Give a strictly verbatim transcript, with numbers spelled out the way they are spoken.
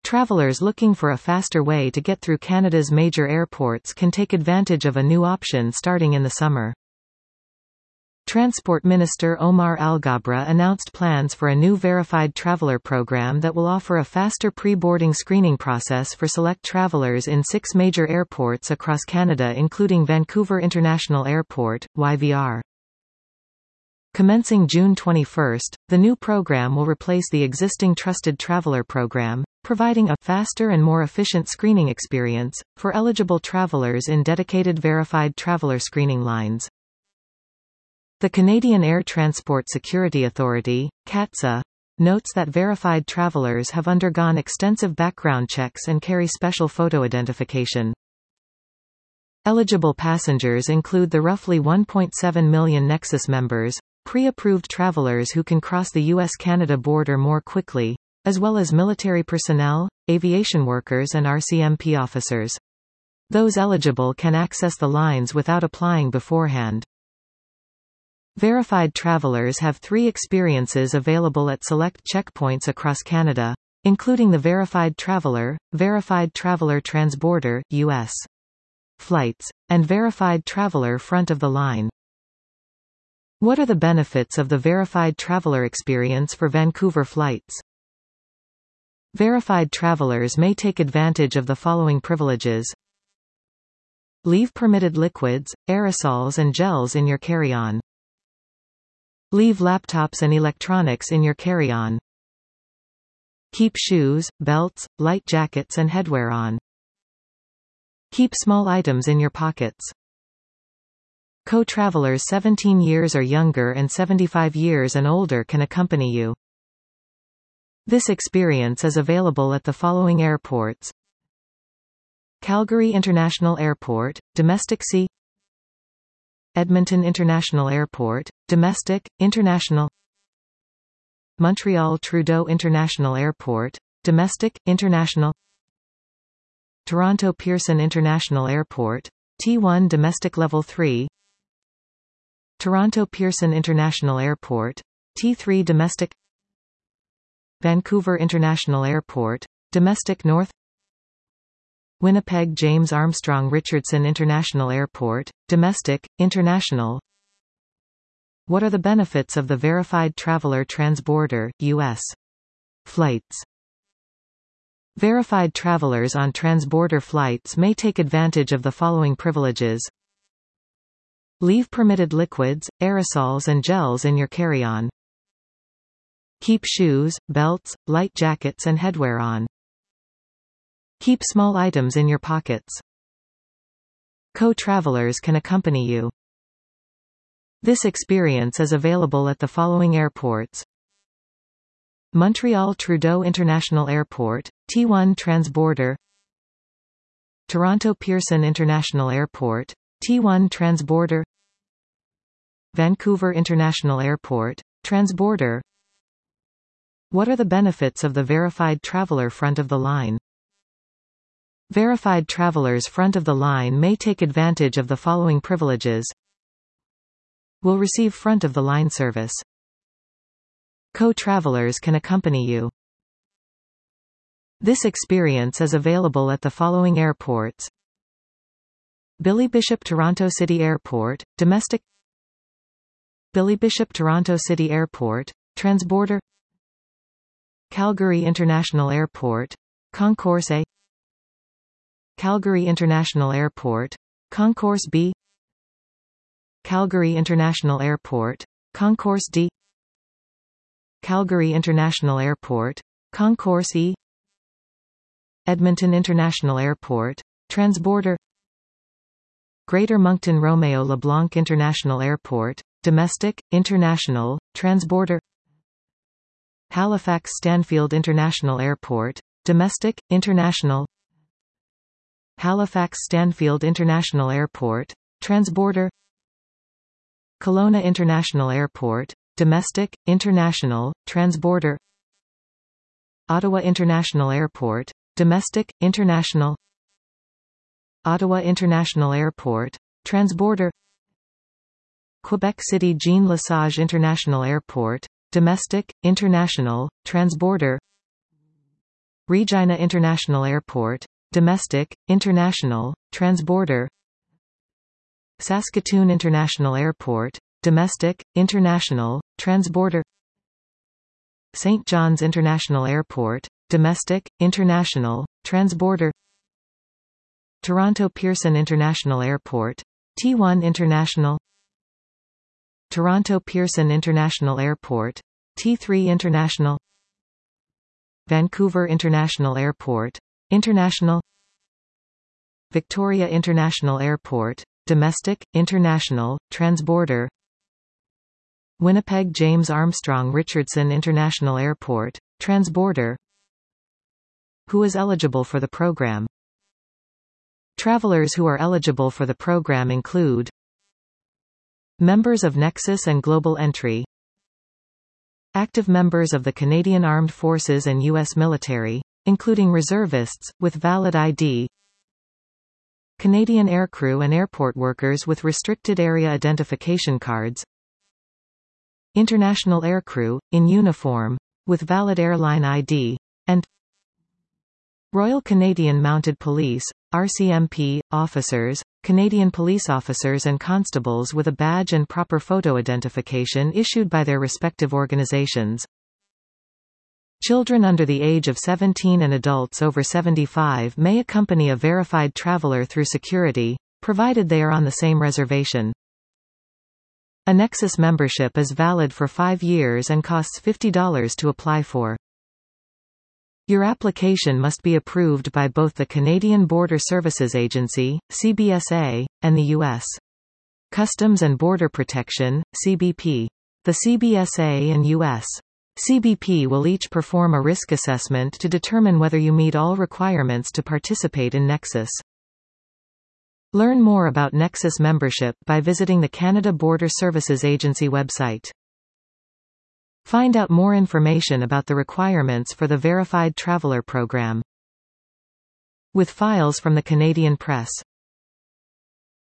Travelers looking for a faster way to get through Canada's major airports can take advantage of a new option starting in the summer. Transport Minister Omar Alghabra announced plans for a new verified traveller program that will offer a faster pre-boarding screening process for select travellers in six major airports across Canada, including Vancouver International Airport, Y V R. Commencing June twenty-first, the new program will replace the existing Trusted Traveller program, providing a faster and more efficient screening experience for eligible travellers in dedicated verified traveller screening lines. The Canadian Air Transport Security Authority, CATSA, notes that verified travellers have undergone extensive background checks and carry special photo identification. Eligible passengers include the roughly one point seven million Nexus members, pre-approved travellers who can cross the U S Canada border more quickly, as well as military personnel, aviation workers and R C M P officers. Those eligible can access the lines without applying beforehand. Verified travellers have three experiences available at select checkpoints across Canada, including the Verified Traveller, Verified Traveller Transborder U S flights, and Verified Traveller front of the line. What are the benefits of the Verified Traveller experience for Vancouver flights? Verified travellers may take advantage of the following privileges. Leave permitted liquids, aerosols and gels in your carry-on. Leave laptops and electronics in your carry-on. Keep shoes, belts, light jackets and headwear on. Keep small items in your pockets. Co-travelers seventeen years or younger and seventy-five years and older can accompany you. This experience is available at the following airports: Calgary International Airport, Domestic C, Edmonton International Airport, Domestic, International, Montreal Trudeau International Airport, Domestic, International, Toronto Pearson International Airport, T one Domestic Level three, Toronto Pearson International Airport, T three Domestic, Vancouver International Airport, Domestic North, Winnipeg James Armstrong Richardson International Airport, Domestic, International. What are the benefits of the Verified Traveller Transborder U S flights? Verified travellers on transborder flights may take advantage of the following privileges. Leave permitted liquids, aerosols and gels in your carry-on. Keep shoes, belts, light jackets and headwear on. Keep small items in your pockets. Co-travelers can accompany you. This experience is available at the following airports: Montreal Trudeau International Airport, T one Transborder, Toronto Pearson International Airport, T one Transborder, Vancouver International Airport, Transborder. What are the benefits of the Verified Traveller front of the line? Verified travellers front of the line may take advantage of the following privileges. Will receive front of the line service. Co-travelers can accompany you. This experience is available at the following airports: Billy Bishop Toronto City Airport, Domestic, Billy Bishop Toronto City Airport, Transborder, Calgary International Airport, Concourse A, Calgary International Airport, Concourse B, Calgary International Airport, Concourse D, Calgary International Airport, Concourse E, Edmonton International Airport, Transborder, Greater Moncton Romeo LeBlanc International Airport, Domestic, International, Transborder, Halifax Stanfield International Airport, Domestic, International, Halifax Stanfield International Airport, Transborder, Kelowna International Airport, Domestic, International, Transborder, Ottawa International Airport, Domestic, International, Ottawa International Airport, Transborder, Quebec City Jean Lesage International Airport, Domestic, International, Transborder, Regina International Airport, domestic, international, transborder. Saskatoon International Airport, domestic, international, transborder. Saint John's International Airport, domestic, international, transborder. Toronto Pearson International Airport, T one International. Toronto Pearson International Airport, T three International. Vancouver International Airport, international. Victoria International Airport, domestic, international, transborder. Winnipeg James Armstrong Richardson International Airport, transborder. Who is eligible for the program? Travelers who are eligible for the program include members of Nexus and Global Entry, active members of the Canadian Armed Forces and U S military, including reservists, with valid I D, Canadian aircrew and airport workers with restricted area identification cards, international aircrew, in uniform, with valid airline I D, and Royal Canadian Mounted Police, R C M P, officers, Canadian police officers and constables with a badge and proper photo identification issued by their respective organizations. Children under the age of seventeen and adults over seventy-five may accompany a verified traveler through security, provided they are on the same reservation. A Nexus membership is valid for five years and costs fifty dollars to apply for. Your application must be approved by both the Canadian Border Services Agency, C B S A, and the U S Customs and Border Protection, C B P. The C B S A and U S C B P will each perform a risk assessment to determine whether you meet all requirements to participate in Nexus. Learn more about Nexus membership by visiting the Canada Border Services Agency website. Find out more information about the requirements for the Verified Traveler Program. With files from the Canadian Press.